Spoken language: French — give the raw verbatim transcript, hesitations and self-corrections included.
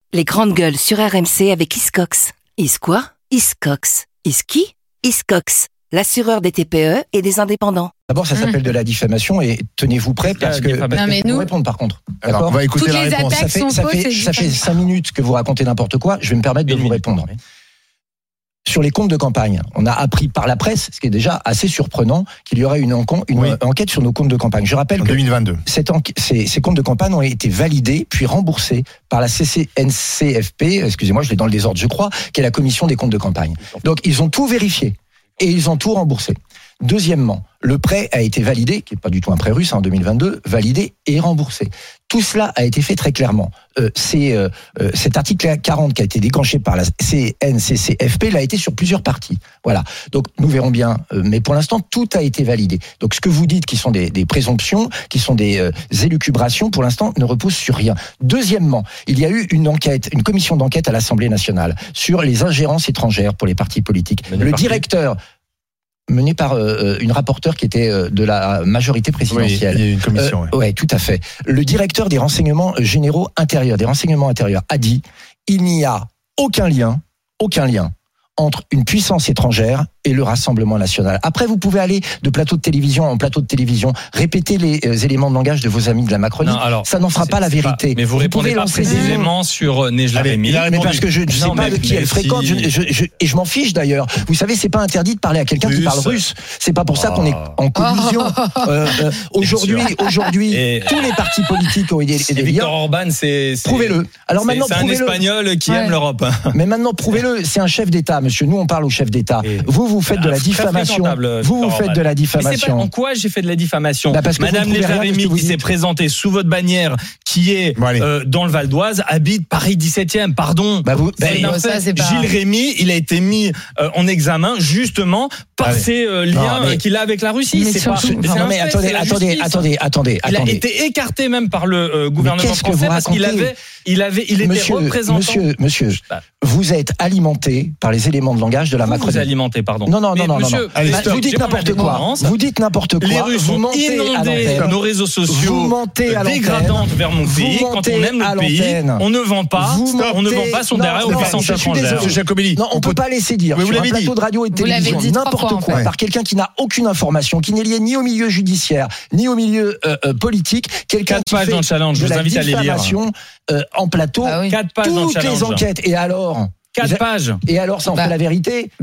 Les grandes gueules sur R M C avec Hiscox. Is quoi? Hiscox. Is qui? Hiscox, l'assureur des T P E et des indépendants. D'abord, ça s'appelle de la diffamation et tenez-vous prêts parce que, parce non, mais que nous, vous répondre par contre. Alors, on va écouter toutes la les réponse. attaques Ça fait, sont ça fausses, fait, c'est ça fait différent. cinq minutes que vous racontez n'importe quoi. Je vais me permettre de Une vous minute. répondre. Sur les comptes de campagne, on a appris par la presse, ce qui est déjà assez surprenant, qu'il y aurait une, enco- une Oui. enquête sur nos comptes de campagne. Je rappelle En que deux mille vingt-deux. cette enqu- ces, ces comptes de campagne ont été validés puis remboursés par la C C N C F P, excusez-moi, je l'ai dans le désordre, je crois, qui est la commission des comptes de campagne. Donc ils ont tout vérifié et ils ont tout remboursé. Deuxièmement, le prêt a été validé, qui n'est pas du tout un prêt russe en deux mille vingt-deux, validé et remboursé. Tout cela a été fait très clairement. Euh, c'est, euh, euh, cet article quarante qui a été déclenché par la C N C C F P l'a été sur plusieurs parties. Voilà. Donc nous verrons bien. Euh, mais pour l'instant, tout a été validé. Donc ce que vous dites, qui sont des, des présomptions, qui sont des euh, élucubrations, pour l'instant, ne repose sur rien. Deuxièmement, il y a eu une enquête, une commission d'enquête à l'Assemblée nationale sur les ingérences étrangères pour les partis politiques. Menée Le par qui? directeur menée par euh, une rapporteure qui était euh, de la majorité Oui, il présidentielle. y a eu une commission. Euh, ouais. ouais, tout à fait. Le directeur des renseignements généraux intérieurs, des renseignements intérieurs, a dit il n'y a aucun lien, aucun lien entre une puissance étrangère et le Rassemblement national. Après, vous pouvez aller de plateau de télévision en plateau de télévision, répéter les euh, éléments de langage de vos amis de la Macronie. Non, alors, ça n'en fera c'est- pas la c'est vérité. mais vous, pouvez répondez pas lancer des- précisément sur euh, Nejla Allez, Rémy. il a Mais répondu. parce que je ne sais Non, pas mais- de qui mais elle si- fréquente, je, je- je- et je m'en fiche d'ailleurs. Vous savez, c'est pas interdit de parler à quelqu'un qui Russe. parle russe. C'est pas pour ça qu'on est Ah. en collusion. Euh, euh, aujourd'hui, aujourd'hui, Et- tous les partis politiques ont des, Et des Viktor liens. Orban, c'est. c'est- Prouvez-le. Alors c'est- maintenant, c'est un prouvez-le. Espagnol qui Ouais. aime l'Europe. hein. Mais maintenant, prouvez-le. C'est un chef d'État, monsieur. Nous, on parle au chef d'État. Et- Vous, vous faites de Ah, la très diffamation. fréquentable, Vous, vous Viktor faites Orban. de la Mais c'est pas diffamation. en quoi j'ai fait de la diffamation. Bah, parce que vous Madame ne prouvez Nejla rien de ce Rémy que vous qui s'est dites. présentée sous votre bannière, qui est Bon, allez. euh, dans le Val d'Oise, habite Paris dix-septième. Pardon. Bah, vous, bah, C'est non, un ça, fait. c'est pas- Gilles Rémy, il a été mis euh, en examen justement par Allez. ses euh, liens Non, mais- euh, qu'il a avec la Russie. Mais C'est pas. surtout- c'est non, un mais fait, attendez, c'est la attendez, justice. attendez, attendez, Il a attendez. été écarté même par le euh, gouvernement qu'est-ce que français vous parce qu'il racontez avait, il avait, il était Monsieur, représentant. monsieur, monsieur, Bah, vous êtes alimenté par les éléments de langage de la vous Macronie. vous alimentez, pardon. Non, non, Mais non, non, non, monsieur, non. Allez, bah, stop. Vous dites j'ai pas ma n'importe quoi. défense. Vous dites n'importe quoi. Les Russes vous ont mentez à inondé l'antenne. nos réseaux sociaux Vous mentez à l'antenne. dégradantes vers mon Vous pays. Quand mentez on aime à notre pays, l'antenne. on ne vend pas, Vous on ne mentez. vend pas son Non, derrière aux non, puissances je suis désolé. étrangères. Monsieur Jacobelli, Non, on peut pas laisser dire Mais vous sur un l'avez dit. plateau de radio et de Vous l'avez télévision dit trois n'importe fois, en quoi fait. par quelqu'un qui n'a aucune information, qui n'est lié ni au milieu judiciaire, ni au milieu euh, euh, politique, quelqu'un Quatre qui pages fait dans le challenge, je de vous la invite à les lire. diffamation euh, en plateau, Ah oui. Quatre pages dans le toutes les challenge. enquêtes. Et alors Quatre pages. Et alors, ça en Bah. fait la vérité.